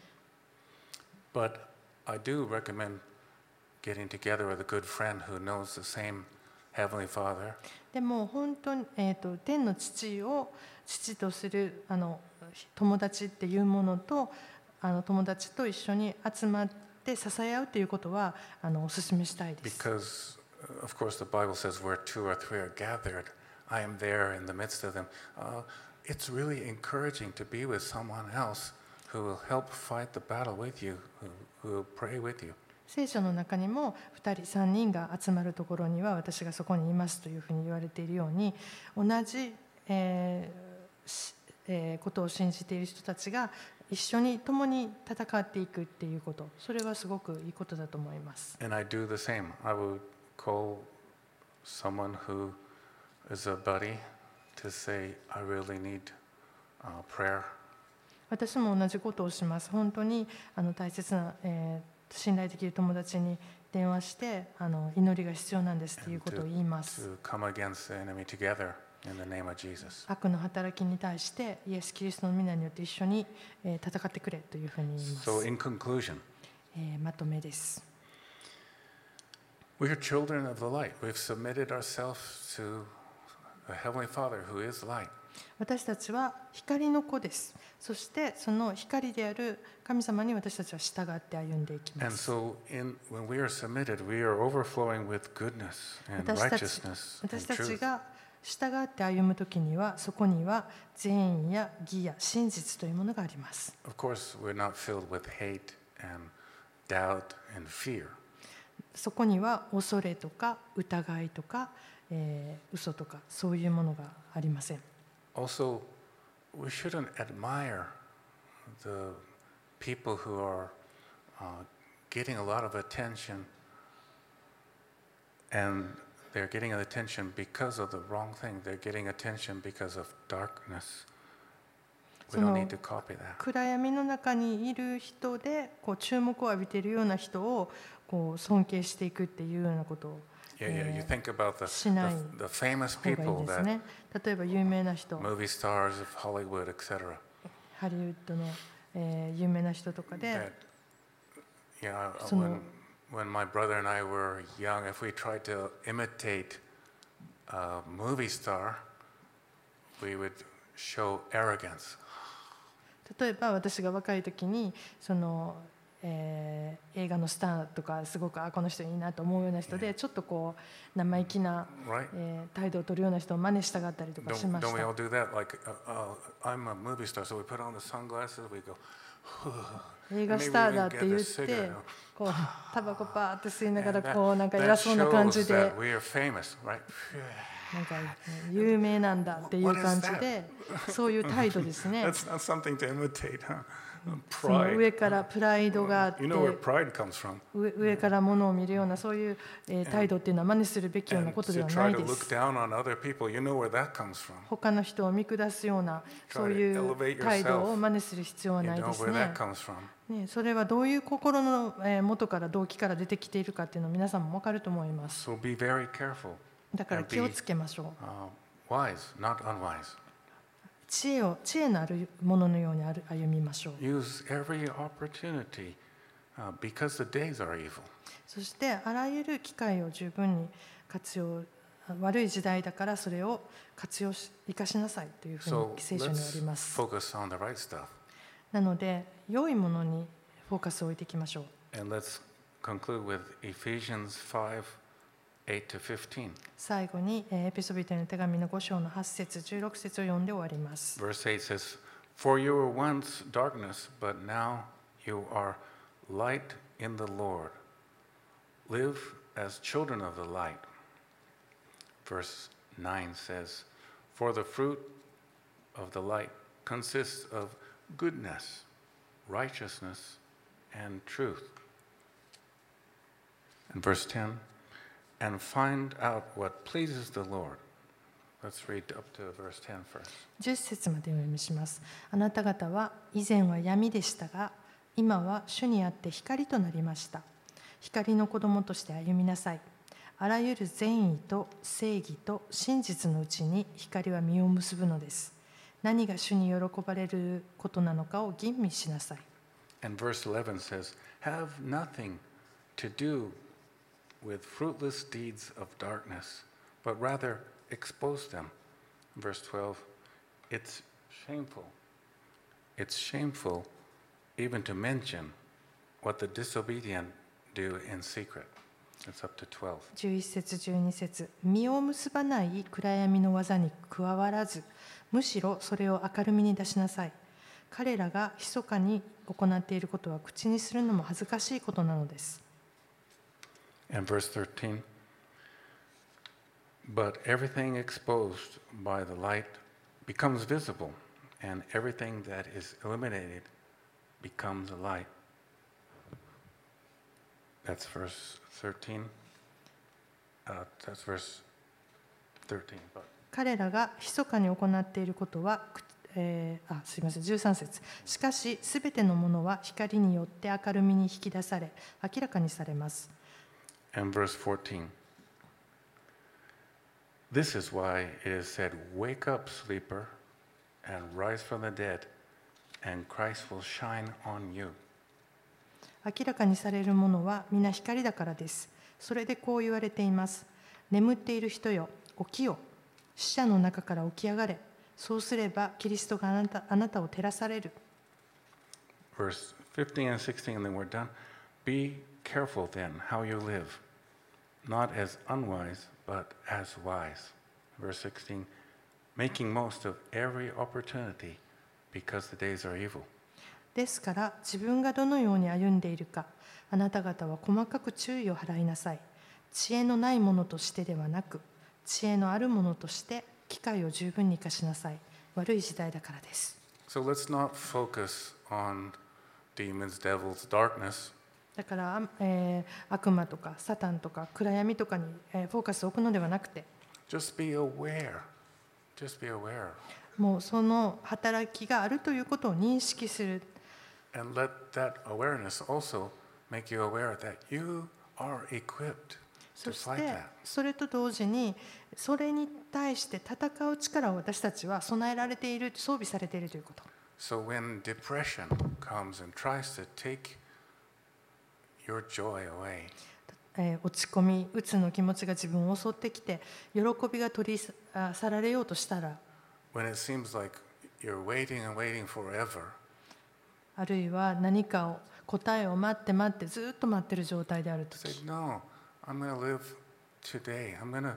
[SPEAKER 1] But I do recommend getting together with a good friend who knows the same Heavenly Father.
[SPEAKER 2] でも本当に、えー、と天の父を父とするあの友達っていうものと、あの友達と一緒に集まって支え合うということはあのお勧めしたいです。
[SPEAKER 1] Because, uh, of course, the Bible says where two or three are gathered, I am there in the midst of them. Uh, it's really encouraging to be with someone else who will help fight the battle with you, who, who will pray with you.
[SPEAKER 2] 聖書の中にもふたりさんにんが集まるところには私がそこにいますというふうに言われているように、同じ、えーしえーことを信じている人たちが一緒に共に戦っていくっていうこと、それはすごくいいことだと思います。
[SPEAKER 1] And I do the same. I would call someone who is a buddy to say, I really need uh, prayer.
[SPEAKER 2] 私も同じことをします。本当にあの大切な、えー信頼できる友達に電話してあの祈りが必要なんですっていうことを言います。
[SPEAKER 1] To come against the enemy together in the name of Jesus.
[SPEAKER 2] 悪の働きに対してイエス・キリストの皆によって一緒に、えー戦ってくれというふうに言います。
[SPEAKER 1] So in conclusion,
[SPEAKER 2] えーまとめです。
[SPEAKER 1] we are children of the light. We've submitted ourselves to the Heavenly Father who is light.
[SPEAKER 2] 私たちは光の子です。そしてその光である神様に私たちは従って歩んでいきま
[SPEAKER 1] And
[SPEAKER 2] す。
[SPEAKER 1] so in, when we are submitted, we are overflowing with goodness and
[SPEAKER 2] 私たち
[SPEAKER 1] righteousness and
[SPEAKER 2] 私たち
[SPEAKER 1] truth.
[SPEAKER 2] が従って歩むときにはそこには善意や義や真実というものがあります。
[SPEAKER 1] Of course, we're not filled with hate and doubt and fear.
[SPEAKER 2] そこには恐れとか疑いとか、えー、嘘とかそういうものがありません。
[SPEAKER 1] Also, we shouldn't admire the people who are uh, getting a lot of attention, and they're getting attention because of the wrong thing. They're getting attention because of darkness. We don't need to copy that.
[SPEAKER 2] 暗闇の中にいる人でこう注目を浴びているような人をこう尊敬していくっていうようなことを
[SPEAKER 1] Yeah, yeah. You think about the,
[SPEAKER 2] しない
[SPEAKER 1] the, the famous
[SPEAKER 2] 方がいい
[SPEAKER 1] people
[SPEAKER 2] です
[SPEAKER 1] that
[SPEAKER 2] ね。例えば有名な人、
[SPEAKER 1] movie stars of Hollywood, et cetera.
[SPEAKER 2] ハリウッドの、えー有名な人とかで、
[SPEAKER 1] That, yeah, uh,
[SPEAKER 2] その
[SPEAKER 1] when, when my brother and I were young, if we tried to imitate a movie star, we would show arrogance.
[SPEAKER 2] 例えば私が若い時にその、えー映画のスターとかすごくあこの人いいなと思うような人でちょっとこう生意気な、
[SPEAKER 1] Right?
[SPEAKER 2] えー態度を取るような人を真似したがったりとかし
[SPEAKER 1] Don't,
[SPEAKER 2] まし
[SPEAKER 1] don't we
[SPEAKER 2] た
[SPEAKER 1] all。do that? Like, uh, uh, I'm a movie star, so we put on the sunglasses, we go,
[SPEAKER 2] 映画
[SPEAKER 1] maybe
[SPEAKER 2] スタ
[SPEAKER 1] we
[SPEAKER 2] ーだ
[SPEAKER 1] can
[SPEAKER 2] って
[SPEAKER 1] get
[SPEAKER 2] 言
[SPEAKER 1] a
[SPEAKER 2] って
[SPEAKER 1] cigarette.
[SPEAKER 2] こうタバコパーって吸いなが
[SPEAKER 1] And
[SPEAKER 2] ら
[SPEAKER 1] that,
[SPEAKER 2] こうなんか
[SPEAKER 1] that
[SPEAKER 2] 偉そうな感じ
[SPEAKER 1] shows
[SPEAKER 2] で
[SPEAKER 1] that we are famous, right?
[SPEAKER 2] なんか有名なんだっていう感じでそういう態度ですね。
[SPEAKER 1] That's not something to imitate, huh?
[SPEAKER 2] その
[SPEAKER 1] Pride.
[SPEAKER 2] 上からプライドがあって
[SPEAKER 1] You know where pride comes from.
[SPEAKER 2] 上上から物を見るようなそういう、えー態度っていうのは真似するべきような
[SPEAKER 1] And
[SPEAKER 2] ことで
[SPEAKER 1] to
[SPEAKER 2] はな
[SPEAKER 1] try
[SPEAKER 2] い
[SPEAKER 1] to
[SPEAKER 2] で
[SPEAKER 1] look
[SPEAKER 2] す。
[SPEAKER 1] down on other people, you know where that comes from.
[SPEAKER 2] 他の人を見下すような
[SPEAKER 1] Try
[SPEAKER 2] そう
[SPEAKER 1] to
[SPEAKER 2] いう
[SPEAKER 1] elevate
[SPEAKER 2] 態度
[SPEAKER 1] yourself.
[SPEAKER 2] を真似する必要は
[SPEAKER 1] You
[SPEAKER 2] ない
[SPEAKER 1] know
[SPEAKER 2] です
[SPEAKER 1] where
[SPEAKER 2] ね
[SPEAKER 1] that。comes from.
[SPEAKER 2] ね、それはどういう心のえー元から動機から出てきているかっていうのを皆さんも分かると思います。
[SPEAKER 1] So be very careful.
[SPEAKER 2] だから気をつけましょう。
[SPEAKER 1] Uh, wise, not unwise.
[SPEAKER 2] 知恵を知恵のあるもののように歩みましょう。
[SPEAKER 1] Use every opportunity uh, because the days are evil.
[SPEAKER 2] そしてあらゆる機会を十分に活用、悪い時代だからそれを活用し生かしなさいというふうに
[SPEAKER 1] So
[SPEAKER 2] 聖書にはあ
[SPEAKER 1] let's
[SPEAKER 2] ります。
[SPEAKER 1] focus on the right stuff.
[SPEAKER 2] なので良いものにフォーカスを置いていきましょう。
[SPEAKER 1] And let's conclude with Ephesians five, eight to fifteen.
[SPEAKER 2] 最後にえーエペソビトへの手紙のご章のはち節じゅうろく節を読んで終わります。
[SPEAKER 1] Verse eight says, For you were once darkness, but now you are light in the Lord. Live as children of the light. Verse nine says, For the fruit of the light consists of goodness, righteousness, and truth. And verse ten, and find out what pleases the Lord. Let's read up to verse ten first.
[SPEAKER 2] じゅっ節までお読みします。あなた方は以前は闇でしたが、今は主にあって光となりました。光の子供として歩みなさい。あらゆる善意と正義と真実のうちに光は実を結ぶのです。何が主に喜ばれることなのかを吟味しなさい。
[SPEAKER 1] And verse eleven says, Have nothing to do with fruitless deeds of darkness, but rather expose them. Verse twelve, it's shameful. It's shameful even to mention what the disobedient do in secret. It's up to twelve.
[SPEAKER 2] じゅういち節じゅうに節、実を結ばない暗闇の技に加わらず、むしろそれを明るみに出しなさい。彼らが密かに行っていることは口にするのも恥ずかしいことなのです。
[SPEAKER 1] And verse thirteen, but everything exposed by the light becomes visible, and everything that is illuminated becomes a light. That's verse thirteen. Uh, that's verse thirteen. But
[SPEAKER 2] 彼らが密かに行っていることは、えー、あすいませんじゅうさん節、しかしすべてのものは光によって明るみに引き出され明らかにされます。
[SPEAKER 1] And verse fourteen. This is why it is said, Wake up, sleeper, and rise from the dead, and Christ will shine on you.
[SPEAKER 2] 明らかにされるものは皆光だからです。それでこう言われています。眠っている人よ、起きよ。死者の中から起き上がれ。そうすればキリストがあなた、あなたを照らされる。
[SPEAKER 1] Verse fifteen and sixteen, and then we're done. Be careful then how you live, not as unwise, but as wise. Verse sixteen, making most of every opportunity because the days are evil.
[SPEAKER 2] ですから自分がどのように歩んでいるか、あなた方は細かく注意を払いなさい。知恵のないものとしてではなく、知恵のあるものとして機会を十分に生かしなさい。悪い時代だからです。
[SPEAKER 1] So let's not focus on demons, devils, darkness.
[SPEAKER 2] だから、えー悪魔とかサタンとか暗闇とかに、えーフォーカスを置くのではなくて、
[SPEAKER 1] Just be aware. Just be aware.
[SPEAKER 2] もうその働きがあるということを認識する。
[SPEAKER 1] And let that awareness also make you aware that you are equipped
[SPEAKER 2] そ
[SPEAKER 1] to
[SPEAKER 2] し
[SPEAKER 1] fight
[SPEAKER 2] て
[SPEAKER 1] that.
[SPEAKER 2] それと同時にそれに対して戦う力を私たちは備えられている、装備されているということ。
[SPEAKER 1] So when depression comes and tries to take your joy away,
[SPEAKER 2] えー落ち込み、鬱の気持ちが自分を襲ってきて、喜びが取り去られようとしたら、
[SPEAKER 1] when it seems like you're waiting and waiting forever,
[SPEAKER 2] あるいは何かを答えを待って待ってずっと待っている状態であると
[SPEAKER 1] say,
[SPEAKER 2] き、
[SPEAKER 1] no, I'm going to live today. I'm going to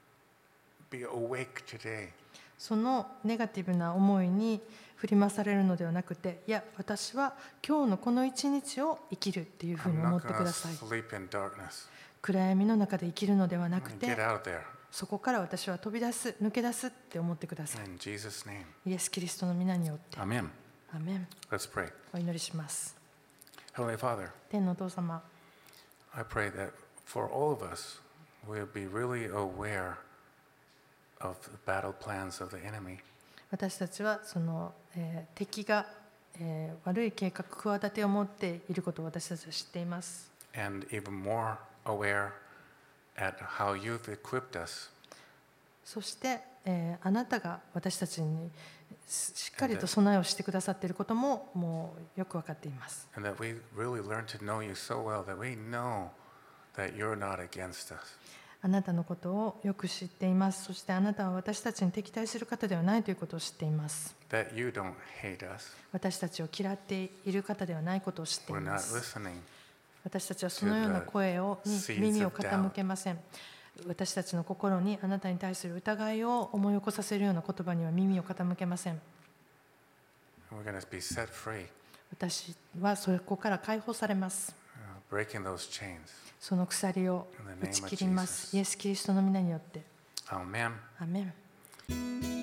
[SPEAKER 1] be awake today.
[SPEAKER 2] そのネガティブな思いに振り回されるのではなくて、いや、私は今日のこの一日を生きるっていうふうに
[SPEAKER 1] I'm
[SPEAKER 2] 思
[SPEAKER 1] not
[SPEAKER 2] ってく
[SPEAKER 1] going to
[SPEAKER 2] ださい。
[SPEAKER 1] sleep in darkness.
[SPEAKER 2] 暗闇の中で生きるのではな
[SPEAKER 1] I'm
[SPEAKER 2] く
[SPEAKER 1] going to
[SPEAKER 2] て、
[SPEAKER 1] get out there
[SPEAKER 2] そこから私は飛び出す、抜け出すって思ってください。
[SPEAKER 1] in Jesus' name.
[SPEAKER 2] イエス・キリストの皆によって。
[SPEAKER 1] Amen.
[SPEAKER 2] アメン。
[SPEAKER 1] Let's pray.
[SPEAKER 2] お祈りします。
[SPEAKER 1] Heavenly Father,
[SPEAKER 2] 天のお父様、
[SPEAKER 1] I pray that for all of us, we'll be really aware of the battle plans of the enemy.
[SPEAKER 2] 私たちはその、えー敵が、えー悪い計画、企てを持っていることを私たちは知っています。
[SPEAKER 1] And even more aware at how you've equipped us
[SPEAKER 2] そして、えーあなたが私たちにしっかりと備えをしてくださっていることももうよく分かっています。
[SPEAKER 1] and that we really learn to know you so well that we know that you're not against us.
[SPEAKER 2] あなたのことをよく知っています。そしてあなたは私たちに敵対する方ではないということを知っています。
[SPEAKER 1] That you don't hate us.
[SPEAKER 2] 私たちを嫌っている方ではないことを知ってい
[SPEAKER 1] We're
[SPEAKER 2] ま
[SPEAKER 1] not
[SPEAKER 2] す。
[SPEAKER 1] listening
[SPEAKER 2] 私たちはそのような声をに
[SPEAKER 1] seeds of
[SPEAKER 2] 耳を傾けません。私たちの心にあなたに対する疑いを思い起こさせるような言葉には耳を傾けません。
[SPEAKER 1] We're going to be set free,
[SPEAKER 2] 私はそこから解放されます。
[SPEAKER 1] uh, breaking those chains.
[SPEAKER 2] その鎖を
[SPEAKER 1] In the
[SPEAKER 2] 打
[SPEAKER 1] name
[SPEAKER 2] ち
[SPEAKER 1] of
[SPEAKER 2] 切ります。
[SPEAKER 1] Jesus.
[SPEAKER 2] イエス・キリストの皆によって。
[SPEAKER 1] Amen.
[SPEAKER 2] アメン。